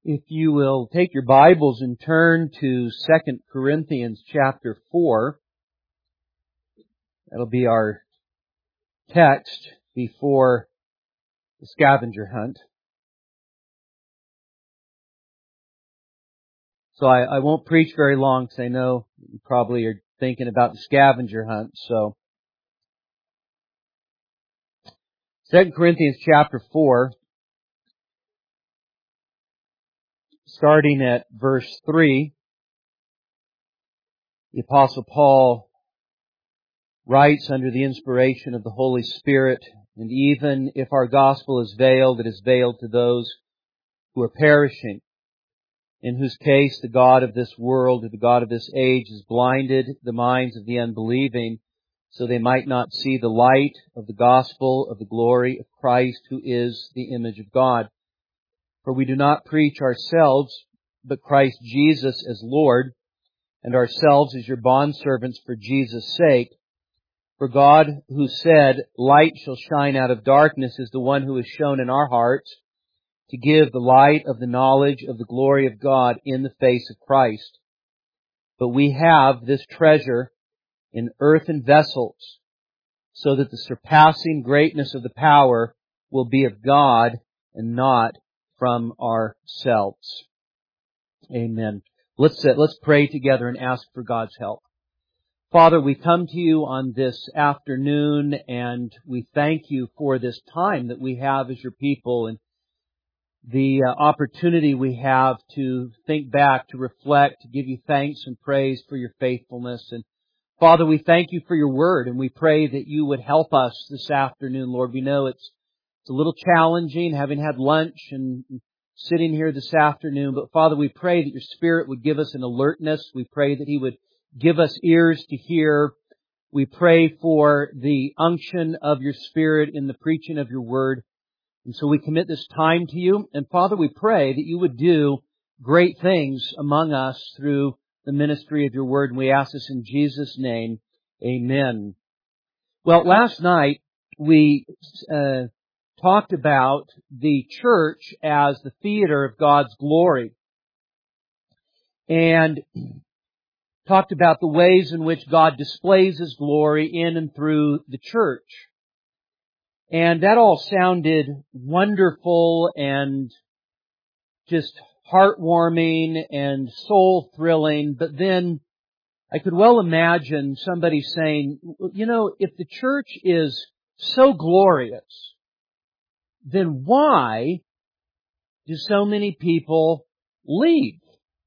If you will take your Bibles and turn to 2 Corinthians chapter 4, that'll be our text before the scavenger hunt. So I won't preach very long because I know you probably are thinking about the scavenger hunt. So 2 Corinthians chapter 4, starting at verse 3, the Apostle Paul writes under the inspiration of the Holy Spirit, "And even if our gospel is veiled, it is veiled to those who are perishing, in whose case the God of this world, or the God of this age, has blinded the minds of the unbelieving, so they might not see the light of the gospel of the glory of Christ, who is the image of God. For we do not preach ourselves, but Christ Jesus as Lord, and ourselves as your bondservants for Jesus' sake. For God, who said, 'Light shall shine out of darkness,' is the one who has shown in our hearts to give the light of the knowledge of the glory of God in the face of Christ. But we have this treasure in earthen vessels, so that the surpassing greatness of the power will be of God and not from ourselves." Amen. Let's pray together and ask for God's help. Father, we come to you on this afternoon, and we thank you for this time that we have as your people and the opportunity we have to think back, to reflect, to give you thanks and praise for your faithfulness. And Father, we thank you for your word, and we pray that you would help us this afternoon, Lord. We know it's a little challenging, having had lunch and sitting here this afternoon. But Father, we pray that your Spirit would give us an alertness. We pray that He would give us ears to hear. We pray for the unction of your Spirit in the preaching of your word. And so we commit this time to you. And Father, we pray that you would do great things among us through the ministry of your word. And we ask this in Jesus' name. Amen. Well, last night we talked about the church as the theater of God's glory, and talked about the ways in which God displays His glory in and through the church. And that all sounded wonderful and just heartwarming and soul-thrilling, but then I could well imagine somebody saying, if the church is so glorious, then why do so many people leave?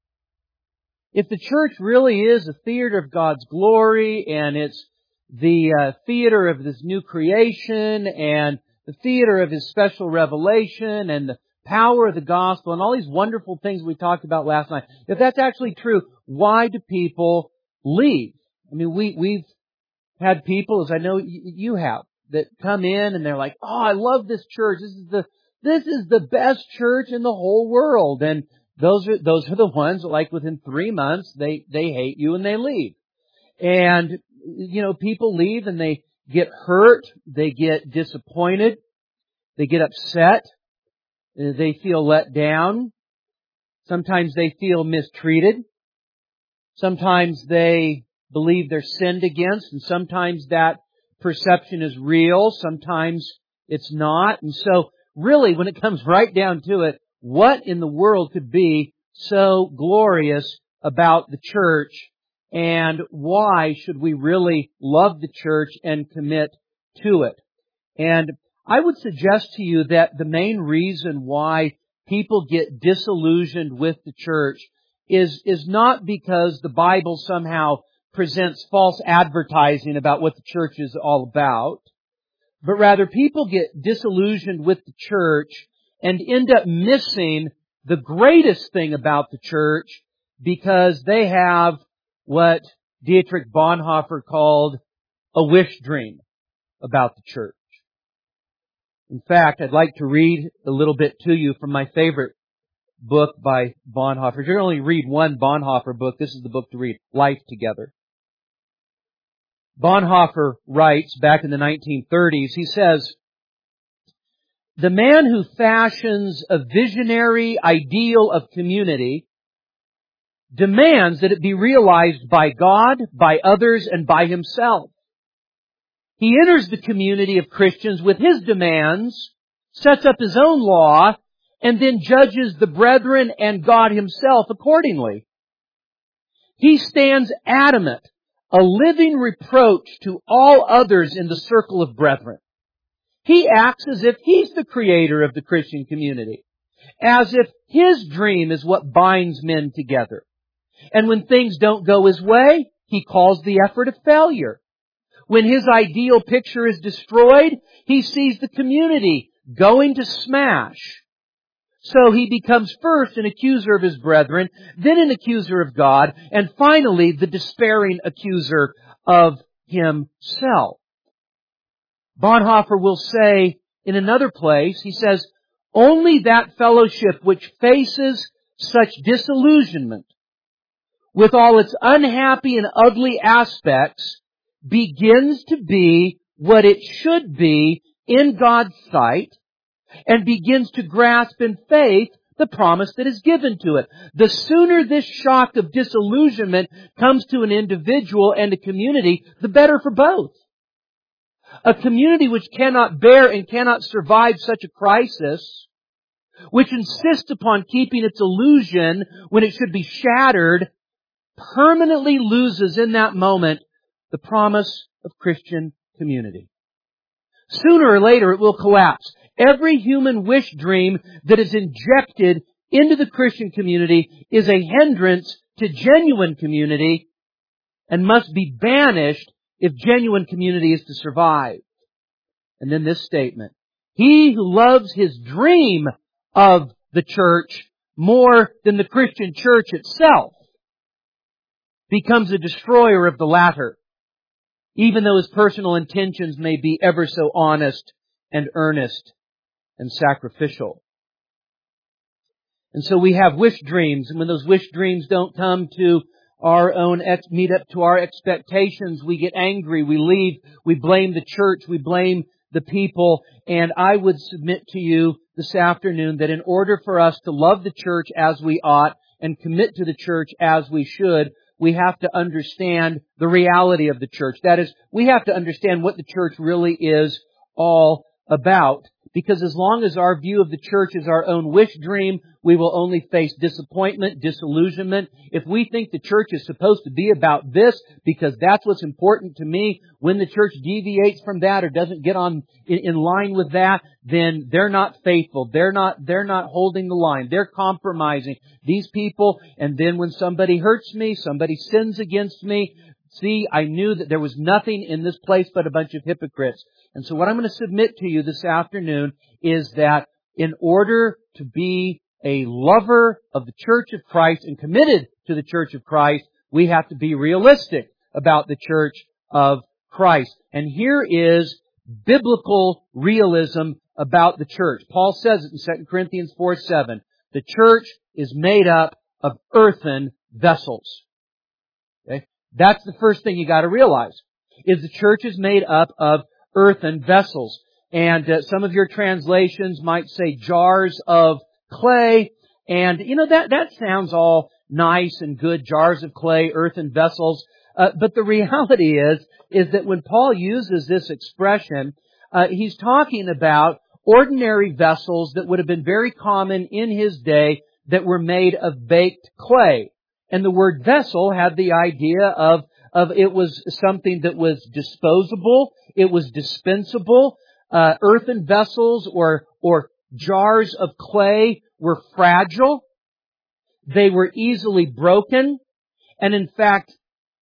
If the church really is a theater of God's glory, and it's the theater of this new creation, and the theater of His special revelation, and the power of the gospel, and all these wonderful things we talked about last night, if that's actually true, why do people leave? I mean, we've had people, as I know you have, that come in and they're like, "Oh, I love this church. This is the best church in the whole world." And those are the ones that, like, within 3 months, they hate you and they leave. And, people leave and they get hurt, they get disappointed, they get upset, they feel let down. Sometimes they feel mistreated. Sometimes they believe they're sinned against, and sometimes that perception is real, sometimes it's not. And so, really, when it comes right down to it, what in the world could be so glorious about the church, and why should we really love the church and commit to it? And I would suggest to you that the main reason why people get disillusioned with the church is not because the Bible somehow presents false advertising about what the church is all about, but rather people get disillusioned with the church and end up missing the greatest thing about the church because they have what Dietrich Bonhoeffer called a wish dream about the church. In fact, I'd like to read a little bit to you from my favorite book by Bonhoeffer. If you're going to only read one Bonhoeffer book, this is the book to read, Life Together. Bonhoeffer writes back in the 1930s, he says, the man who fashions a visionary ideal of community demands that it be realized by God, by others, and by himself. He enters the community of Christians with his demands, sets up his own law, and then judges the brethren and God himself accordingly. He stands adamant, a living reproach to all others in the circle of brethren. He acts as if he's the creator of the Christian community, as if his dream is what binds men together. And when things don't go his way, he calls the effort a failure. When his ideal picture is destroyed, he sees the community going to smash. So he becomes first an accuser of his brethren, then an accuser of God, and finally the despairing accuser of himself. Bonhoeffer will say in another place, he says, only that fellowship which faces such disillusionment with all its unhappy and ugly aspects begins to be what it should be in God's sight and begins to grasp in faith the promise that is given to it. The sooner this shock of disillusionment comes to an individual and a community, the better for both. A community which cannot bear and cannot survive such a crisis, which insists upon keeping its illusion when it should be shattered, permanently loses in that moment the promise of Christian community. Sooner or later it will collapse. Every human wish dream that is injected into the Christian community is a hindrance to genuine community and must be banished if genuine community is to survive. And then this statement, he who loves his dream of the church more than the Christian church itself becomes a destroyer of the latter, even though his personal intentions may be ever so honest and earnest and sacrificial. And so we have wish dreams, and when those wish dreams don't come to our own meet up to our expectations, we get angry, we leave, we blame the church, we blame the people. And I would submit to you this afternoon that in order for us to love the church as we ought and commit to the church as we should, we have to understand the reality of the church. That is, we have to understand what the church really is all about. Because as long as our view of the church is our own wish dream, we will only face disappointment, disillusionment. If we think the church is supposed to be about this because that's what's important to me, when the church deviates from that or doesn't get on in line with that, then they're not faithful. They're not holding the line. They're compromising these people. And then when somebody hurts me, somebody sins against me, see, I knew that there was nothing in this place but a bunch of hypocrites. And so what I'm going to submit to you this afternoon is that in order to be a lover of the Church of Christ and committed to the Church of Christ, we have to be realistic about the Church of Christ. And here is biblical realism about the church. Paul says it in 2 Corinthians 4:7. The church is made up of earthen vessels. Okay? That's the first thing you got to realize, is the church is made up of earthen vessels. And some of your translations might say jars of clay. And, that sounds all nice and good, jars of clay, earthen vessels. But the reality is that when Paul uses this expression, he's talking about ordinary vessels that would have been very common in his day that were made of baked clay. And the word vessel had the idea of it was something that was disposable, it was dispensable. Earthen vessels or jars of clay were fragile. They were easily broken. And in fact,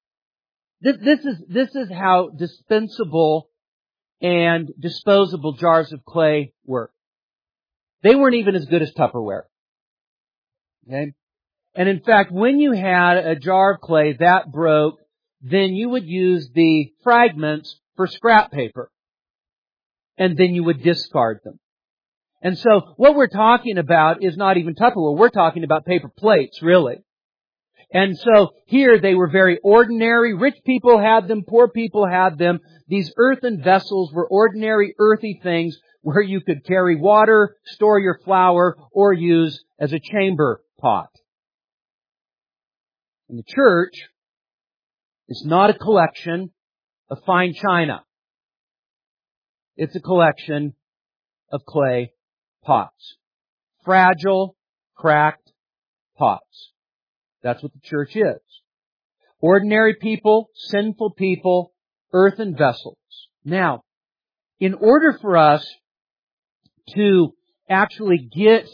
this is how dispensable and disposable jars of clay work. They weren't even as good as Tupperware. Okay? And in fact, when you had a jar of clay that broke, then you would use the fragments for scrap paper. And then you would discard them. And so what we're talking about is not even Tupperware. We're talking about paper plates, really. And so here they were very ordinary. Rich people had them. Poor people had them. These earthen vessels were ordinary earthy things where you could carry water, store your flour, or use as a chamber pot. And the church is not a collection of fine china. It's a collection of clay pots. Fragile, cracked pots. That's what the church is. Ordinary people, sinful people, earthen vessels. Now, in order for us to actually get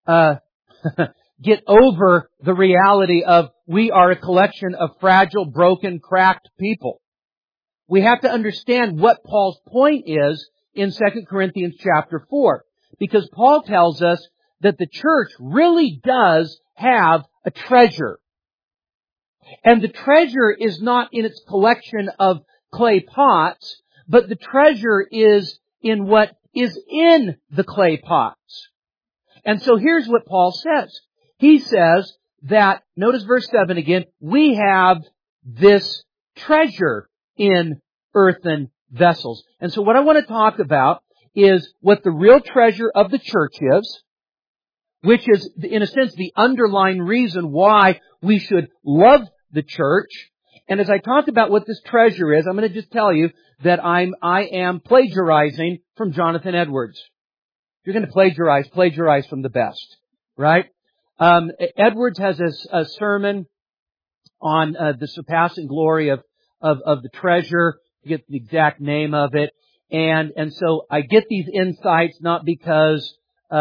over the reality of we are a collection of fragile, broken, cracked people, we have to understand what Paul's point is in 2 Corinthians chapter 4. Because Paul tells us that the church really does have a treasure. And the treasure is not in its collection of clay pots, but the treasure is in what is in the clay pots. And so here's what Paul says. He says that, notice verse 7 again, we have this treasure in earthen vessels. And so what I want to talk about is what the real treasure of the church is, which is, in a sense, the underlying reason why we should love the church. And as I talk about what this treasure is, I'm going to just tell you that I am plagiarizing from Jonathan Edwards. If you're going to plagiarize from the best, right? Edwards has a sermon on the surpassing glory of the treasure. I forget the exact name of it. And so I get these insights not because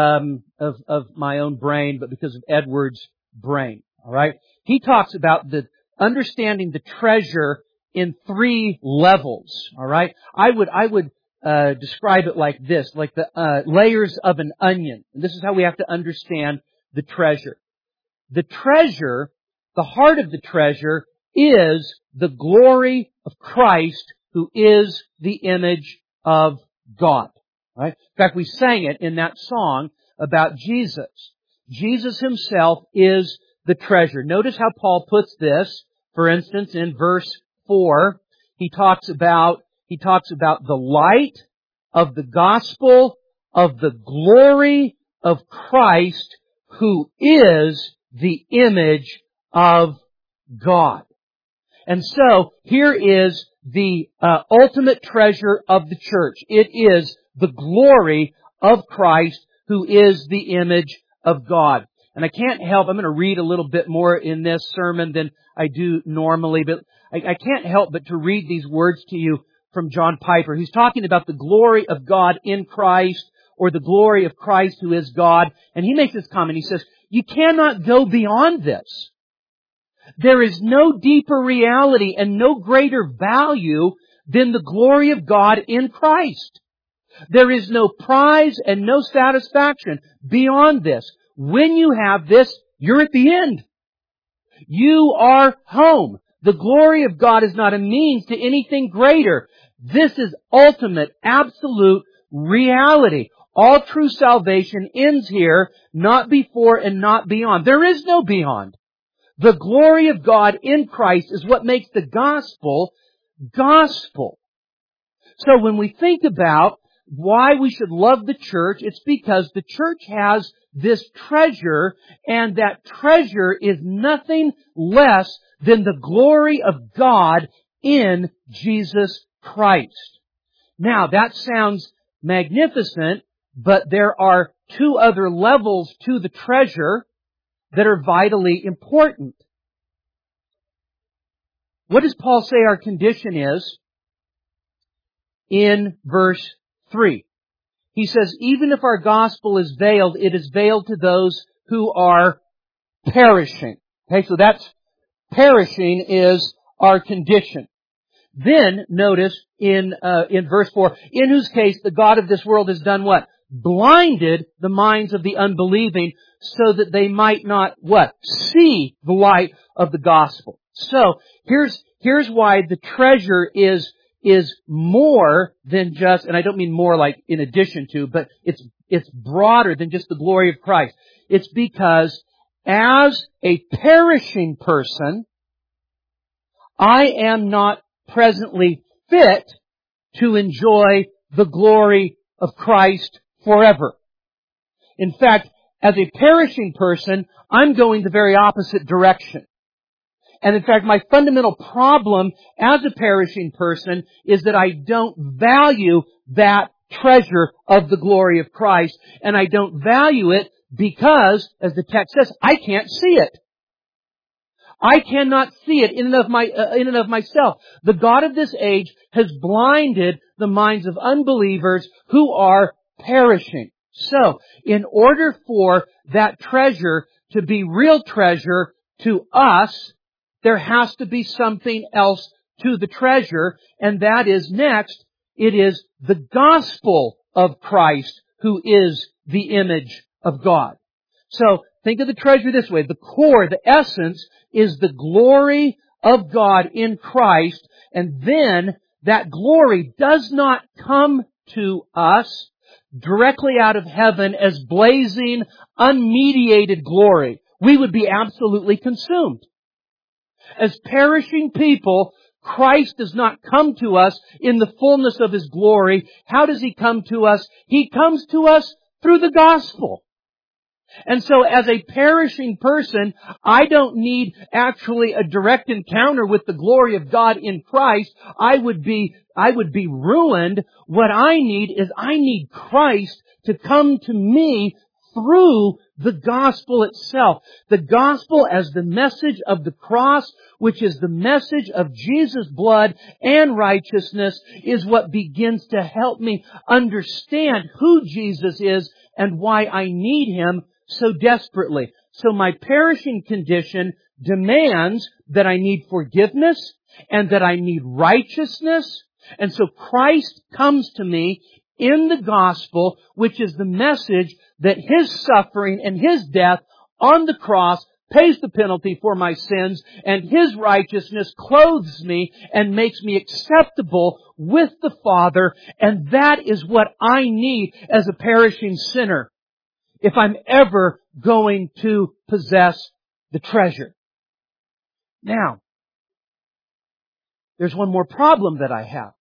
of my own brain, but because of Edwards' brain. All right? He talks about the understanding the treasure in 3 levels. All right? I would describe it like this, like the layers of an onion. And this is how we have to understand the treasure. The treasure, the heart of the treasure, is the glory of Christ, who is the image of God. Right? In fact, we sang it in that song about Jesus. Jesus Himself is the treasure. Notice how Paul puts this. For instance, in verse 4, he talks about the light of the gospel of the glory of Christ, who is the image of God. And so, here is the ultimate treasure of the church. It is the glory of Christ, who is the image of God. And I can't help, I'm going to read a little bit more in this sermon than I do normally, but I can't help but to read these words to you from John Piper. He's talking about the glory of God in Christ, or the glory of Christ who is God. And he makes this comment. He says, you cannot go beyond this. There is no deeper reality and no greater value than the glory of God in Christ. There is no prize and no satisfaction beyond this. When you have this, you're at the end. You are home. The glory of God is not a means to anything greater. This is ultimate, absolute reality. All true salvation ends here, not before and not beyond. There is no beyond. The glory of God in Christ is what makes the gospel gospel. So when we think about why we should love the church, it's because the church has this treasure, and that treasure is nothing less than the glory of God in Jesus Christ. Now, that sounds magnificent, but there are 2 other levels to the treasure that are vitally important. What does Paul say our condition is in verse 3? He says, even if our gospel is veiled, it is veiled to those who are perishing. Okay, so that's perishing is our condition. Then, notice in verse 4, in whose case the God of this world has done what? Blinded the minds of the unbelieving so that they might not, what? See the light of the gospel. So, here's why the treasure is more than just, and I don't mean more like in addition to, but it's broader than just the glory of Christ. It's because as a perishing person, I am not presently fit to enjoy the glory of Christ forever. In fact, as a perishing person, I'm going the very opposite direction. And in fact, my fundamental problem as a perishing person is that I don't value that treasure of the glory of Christ. And I don't value it because, as the text says, I can't see it. I cannot see it in and of myself. The God of this age has blinded the minds of unbelievers who are perishing. So, in order for that treasure to be real treasure to us, there has to be something else to the treasure, and that is next, it is the gospel of Christ who is the image of God. So, think of the treasure this way. The core, the essence, is the glory of God in Christ, and then that glory does not come to us directly out of heaven as blazing, unmediated glory. We would be absolutely consumed. As perishing people, Christ does not come to us in the fullness of His glory. How does He come to us? He comes to us through the gospel. And so as a perishing person, I don't need actually a direct encounter with the glory of God in Christ. I would be ruined. What I need Christ to come to me through the gospel itself. The gospel as the message of the cross, which is the message of Jesus' blood and righteousness, is what begins to help me understand who Jesus is and why I need Him so desperately. So my perishing condition demands that I need forgiveness and that I need righteousness. And so Christ comes to me in the gospel, which is the message that His suffering and His death on the cross pays the penalty for my sins, and His righteousness clothes me and makes me acceptable with the Father, and that is what I need as a perishing sinner if I'm ever going to possess the treasure. Now, there's one more problem that I have.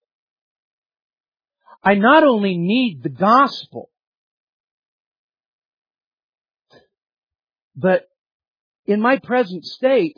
I not only need the gospel, but in my present state,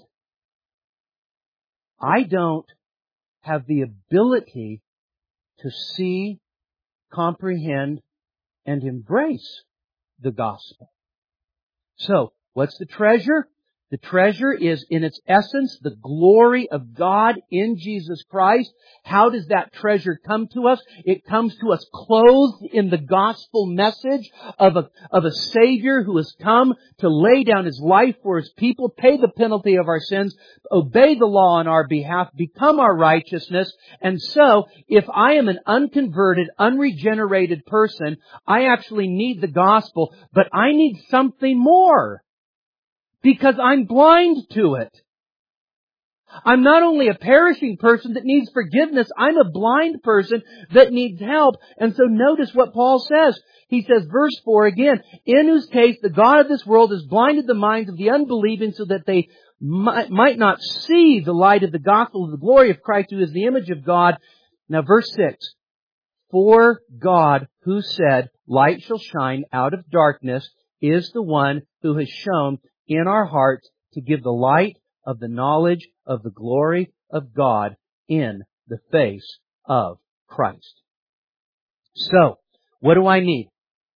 I don't have the ability to see, comprehend, and embrace the gospel. So, what's the treasure? The treasure is, in its essence, the glory of God in Jesus Christ. How does that treasure come to us? It comes to us clothed in the gospel message of a Savior who has come to lay down His life for His people, pay the penalty of our sins, obey the law on our behalf, become our righteousness. And so, if I am an unconverted, unregenerated person, I actually need the gospel, but I need something more. Because I'm blind to it. I'm not only a perishing person that needs forgiveness, I'm a blind person that needs help. And so notice what Paul says. He says, verse 4 again, in whose case the God of this world has blinded the minds of the unbelieving so that they might not see the light of the gospel of the glory of Christ, who is the image of God. Now verse 6, for God who said, light shall shine out of darkness, is the one who has shown in our hearts to give the light of the knowledge of the glory of God in the face of Christ. So, what do I need?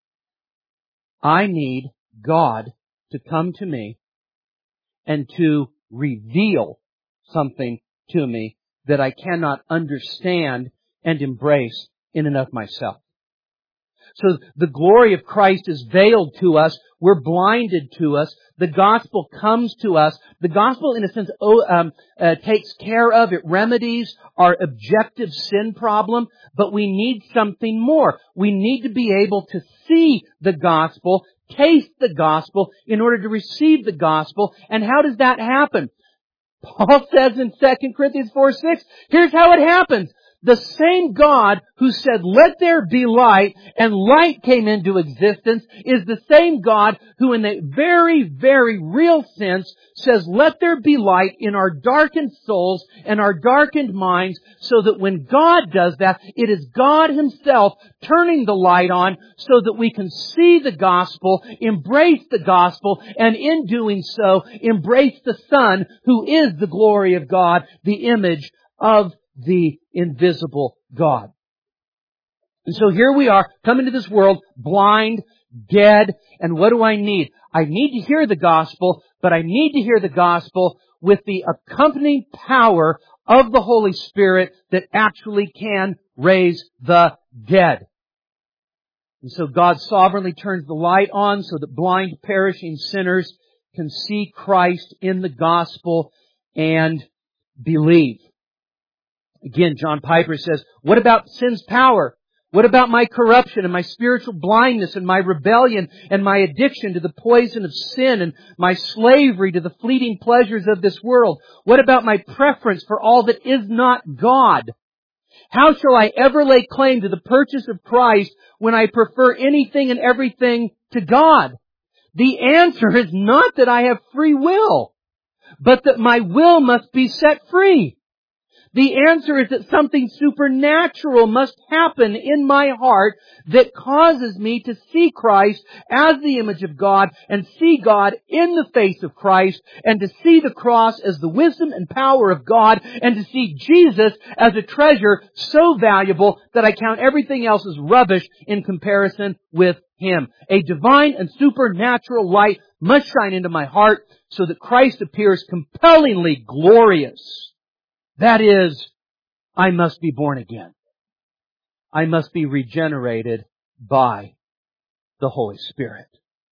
I need God to come to me and to reveal something to me that I cannot understand and embrace in and of myself. So the glory of Christ is veiled to us. We're blinded to us. The gospel comes to us. The gospel, in a sense, takes care of, it remedies our objective sin problem, but we need something more. We need to be able to see the gospel, taste the gospel, in order to receive the gospel. And how does that happen? Paul says in 2 Corinthians 4:6, here's how it happens. The same God who said, "Let there be light," and light came into existence, is the same God who in a very, very real sense says, "Let there be light in our darkened souls and our darkened minds," so that when God does that, it is God Himself turning the light on so that we can see the gospel, embrace the gospel, and in doing so, embrace the Son, who is the glory of God, the image of the invisible God. And so here we are, come into this world, blind, dead, and what do I need? I need to hear the gospel, but I need to hear the gospel with the accompanying power of the Holy Spirit that actually can raise the dead. And so God sovereignly turns the light on so that blind, perishing sinners can see Christ in the gospel and believe. Again, John Piper says, what about sin's power? What about my corruption and my spiritual blindness and my rebellion and my addiction to the poison of sin and my slavery to the fleeting pleasures of this world? What about my preference for all that is not God? How shall I ever lay claim to the purchase of Christ when I prefer anything and everything to God? The answer is not that I have free will, but that my will must be set free. The answer is that something supernatural must happen in my heart that causes me to see Christ as the image of God and see God in the face of Christ and to see the cross as the wisdom and power of God and to see Jesus as a treasure so valuable that I count everything else as rubbish in comparison with Him. A divine and supernatural light must shine into my heart so that Christ appears compellingly glorious. That is, I must be born again. I must be regenerated by the Holy Spirit.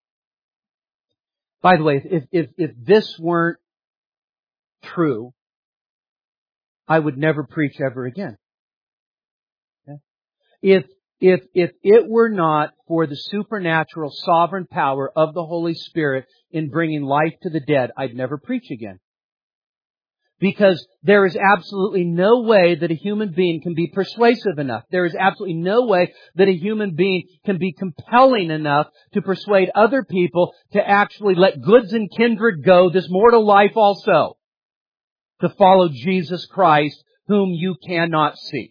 By the way, if this weren't true, I would never preach ever again. Okay? If it were not for the supernatural sovereign power of the Holy Spirit in bringing life to the dead, I'd never preach again. Because there is absolutely no way that a human being can be persuasive enough. There is absolutely no way that a human being can be compelling enough to persuade other people to actually let goods and kindred go, this mortal life also, to follow Jesus Christ, whom you cannot see.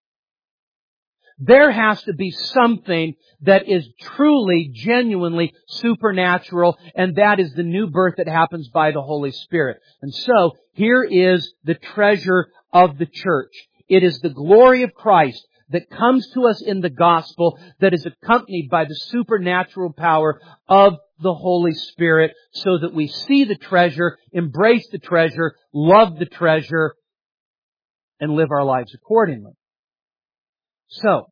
There has to be something that is truly, genuinely supernatural, and that is the new birth that happens by the Holy Spirit. And so, here is the treasure of the church. It is the glory of Christ that comes to us in the gospel that is accompanied by the supernatural power of the Holy Spirit so that we see the treasure, embrace the treasure, love the treasure, and live our lives accordingly. So,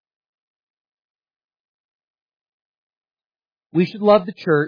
we should love the church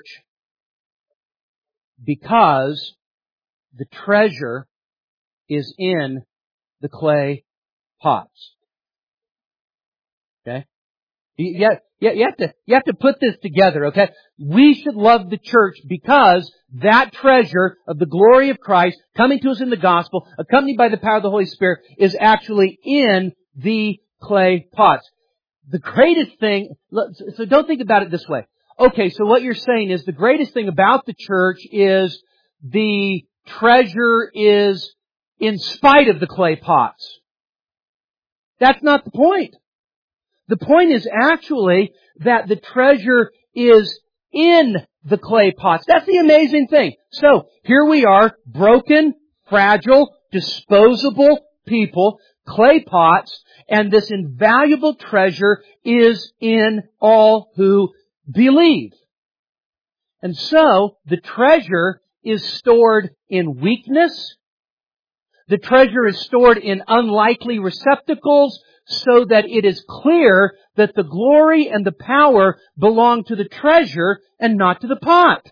because the treasure is in the clay pots. Okay? You have to put this together, okay? We should love the church because that treasure of the glory of Christ coming to us in the gospel, accompanied by the power of the Holy Spirit, is actually in the clay pots. The greatest thing, so don't think about it this way. Okay, so what you're saying is the greatest thing about the church is the treasure is in spite of the clay pots. That's not the point. The point is actually that the treasure is in the clay pots. That's the amazing thing. So, here we are, broken, fragile, disposable people, clay pots, and this invaluable treasure is in all who believe. And so, the treasure is stored in weakness. The treasure is stored in unlikely receptacles so that it is clear that the glory and the power belong to the treasure and not to the pot.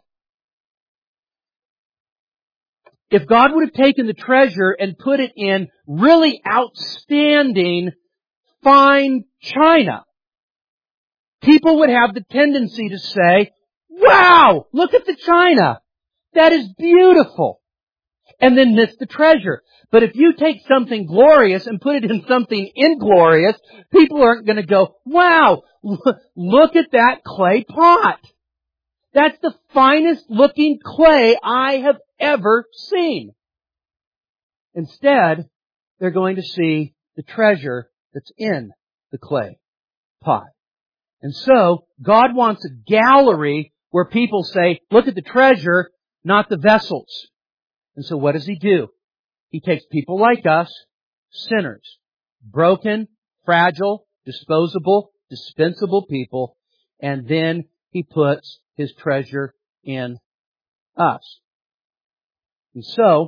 If God would have taken the treasure and put it in really outstanding, fine china, people would have the tendency to say, "Wow, look at the china. That is beautiful." and then miss the treasure. But if you take something glorious and put it in something inglorious, people aren't going to go, wow, look at that clay pot. That's the finest looking clay I have ever seen. Instead, they're going to see the treasure that's in the clay pot. And so, God wants a gallery where people say, look at the treasure, not the vessels. And so what does He do? He takes people like us, sinners, broken, fragile, disposable, dispensable people, and then He puts His treasure in us. And so,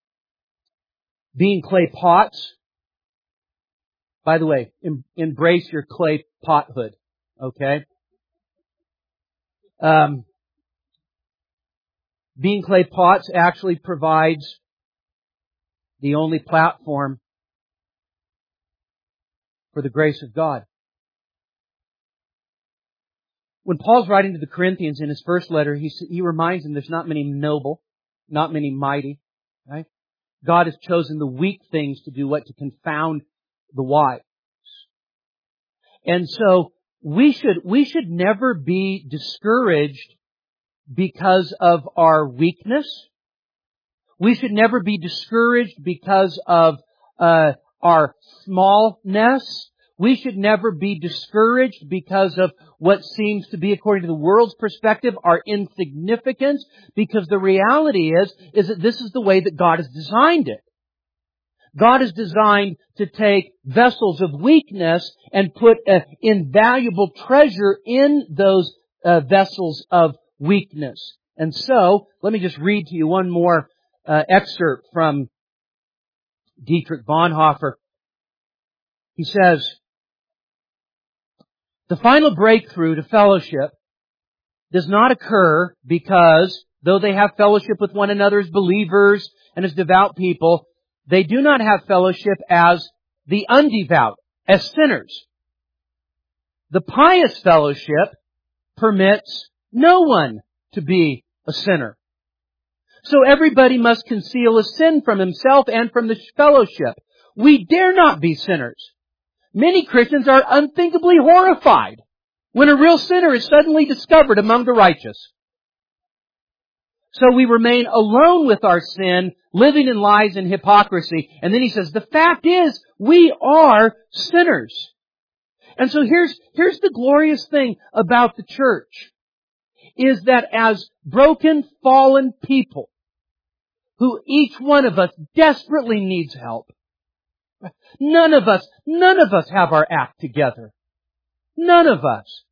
being clay pots, by the way, embrace your clay pothood, okay? Being clay pots actually provides the only platform for the grace of God. When Paul's writing to the Corinthians in his first letter, he reminds them there's not many noble, not many mighty, right? God has chosen the weak things to do what? To confound the wise. And so we should never be discouraged because of our weakness. We should never be discouraged because of our smallness. We should never be discouraged because of what seems to be, according to the world's perspective, our insignificance. Because the reality is that this is the way that God has designed it. God is designed to take vessels of weakness and put invaluable treasure in those vessels of weakness. And so, let me just read to you one more excerpt from Dietrich Bonhoeffer. He says, the final breakthrough to fellowship does not occur because, though they have fellowship with one another as believers and as devout people, they do not have fellowship as the undevout, as sinners. The pious fellowship permits no one to be a sinner. So everybody must conceal a sin from himself and from the fellowship. We dare not be sinners. Many Christians are unthinkably horrified when a real sinner is suddenly discovered among the righteous. So we remain alone with our sin, living in lies and hypocrisy. And then he says, the fact is, we are sinners. And so here's the glorious thing about the church, is that as broken, fallen people, who each one of us desperately needs help, none of us have our act together. None of us.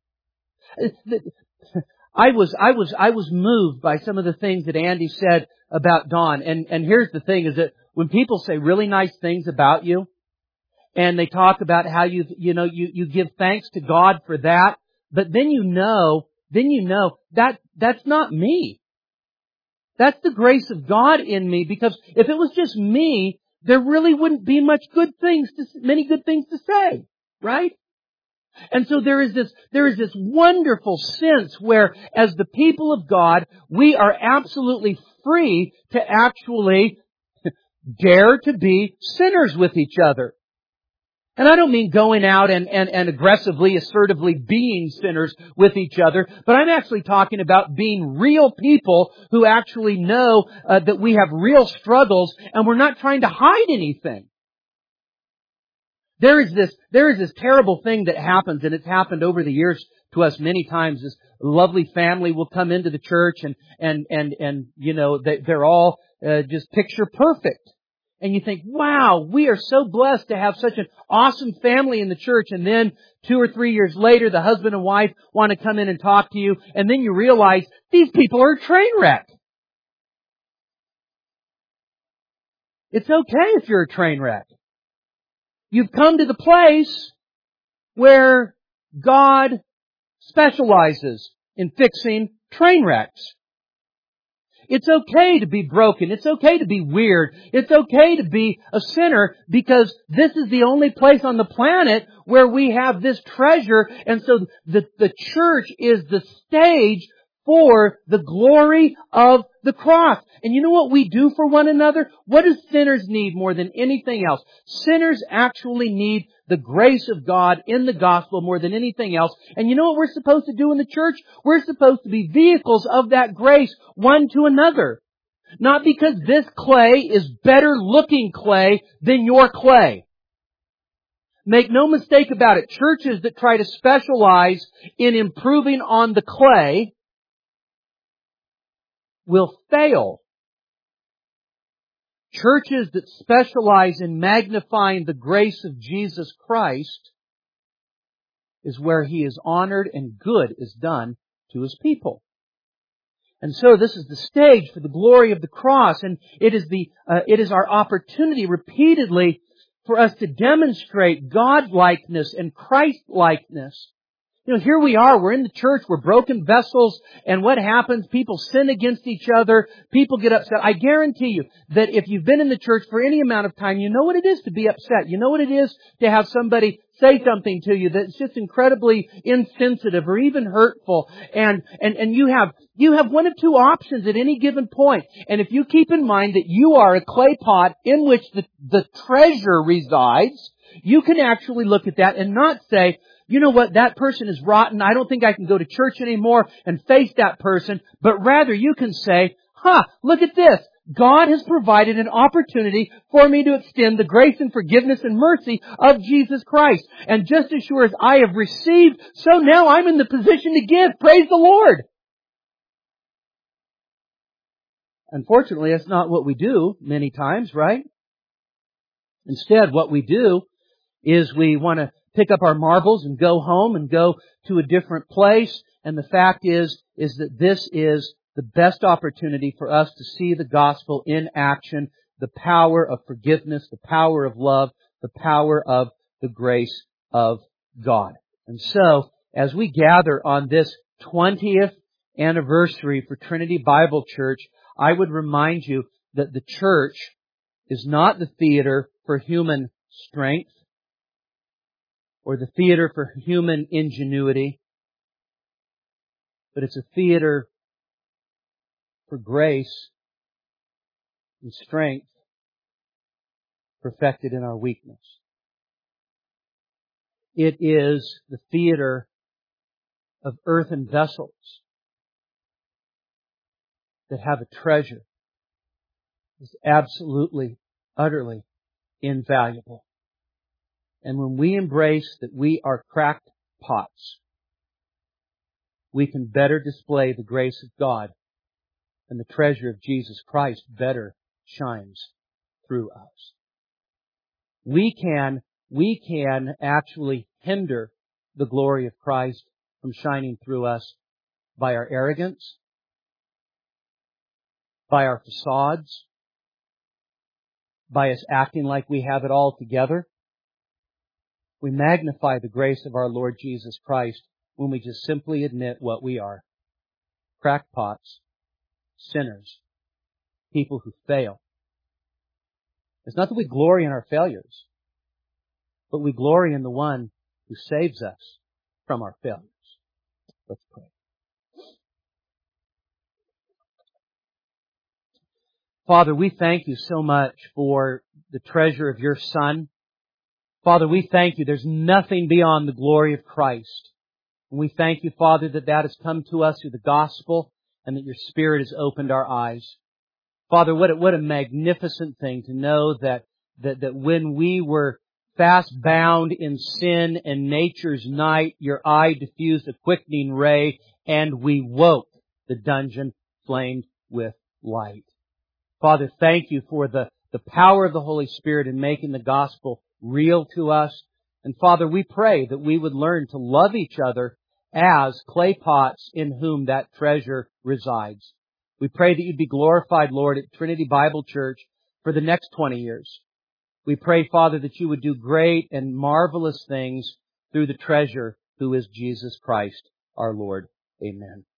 I was moved by some of the things that Andy said about Dawn. And here's the thing, is that when people say really nice things about you, and they talk about how you give thanks to God for that, but then you know that's not me. That's the grace of God in me, because if it was just me, there really wouldn't be many good things to say, right? And so there is this wonderful sense where, as the people of God, we are absolutely free to actually dare to be sinners with each other. And I don't mean going out and aggressively, assertively being sinners with each other, but I'm actually talking about being real people who actually know that we have real struggles, and we're not trying to hide anything. There is this terrible thing that happens, and it's happened over the years to us many times. This lovely family will come into the church, and they're all just picture perfect. And you think, wow, we are so blessed to have such an awesome family in the church. And then 2 or 3 years later, the husband and wife want to come in and talk to you. And then you realize these people are a train wreck. It's okay if you're a train wreck. You've come to the place where God specializes in fixing train wrecks. It's okay to be broken. It's okay to be weird. It's okay to be a sinner, because this is the only place on the planet where we have this treasure. And so the church is the stage for the glory of the cross. And you know what we do for one another? What do sinners need more than anything else? Sinners actually need the grace of God in the gospel more than anything else. And you know what we're supposed to do in the church? We're supposed to be vehicles of that grace one to another. Not because this clay is better looking clay than your clay. Make no mistake about it. Churches that try to specialize in improving on the clay will fail. Churches that specialize in magnifying the grace of Jesus Christ is where He is honored and good is done to His people. And so this is the stage for the glory of the cross, and it is our opportunity repeatedly for us to demonstrate God-likeness and Christ-likeness. You know, here we are, we're in the church, we're broken vessels, and what happens? People sin against each other, people get upset. I guarantee you that if you've been in the church for any amount of time, you know what it is to be upset. You know what it is to have somebody say something to you that's just incredibly insensitive or even hurtful. And you have one of two options at any given point. And if you keep in mind that you are a clay pot in which the treasure resides, you can actually look at that and not say, you know what, that person is rotten, I don't think I can go to church anymore, and face that person. But rather you can say, look at this. God has provided an opportunity for me to extend the grace and forgiveness and mercy of Jesus Christ. And just as sure as I have received, so now I'm in the position to give. Praise the Lord. Unfortunately, that's not what we do many times, right? Instead, what we do is we want to pick up our marbles and go home and go to a different place. And the fact is that this is the best opportunity for us to see the gospel in action, the power of forgiveness, the power of love, the power of the grace of God. And so, as we gather on this 20th anniversary for Trinity Bible Church, I would remind you that the church is not the theater for human strength or the theater for human ingenuity, but it's a theater for grace and strength perfected in our weakness. It is the theater of earthen vessels that have a treasure that's absolutely, utterly invaluable. And when we embrace that we are cracked pots, we can better display the grace of God, and the treasure of Jesus Christ better shines through us. We can actually hinder the glory of Christ from shining through us by our arrogance, by our facades, by us acting like we have it all together. We magnify the grace of our Lord Jesus Christ when we just simply admit what we are. Crackpots, sinners, people who fail. It's not that we glory in our failures, but we glory in the one who saves us from our failures. Let's pray. Father, we thank You so much for the treasure of Your Son. Father, we thank You. There's nothing beyond the glory of Christ. And we thank You, Father, that has come to us through the gospel and that Your Spirit has opened our eyes. Father, what a magnificent thing to know that when we were fast bound in sin and nature's night, Your eye diffused a quickening ray and we woke. The dungeon flamed with light. Father, thank You for the power of the Holy Spirit in making the gospel real to us. And Father, we pray that we would learn to love each other as clay pots in whom that treasure resides. We pray that You'd be glorified, Lord, at Trinity Bible Church for the next 20 years. We pray, Father, that You would do great and marvelous things through the treasure who is Jesus Christ, our Lord. Amen.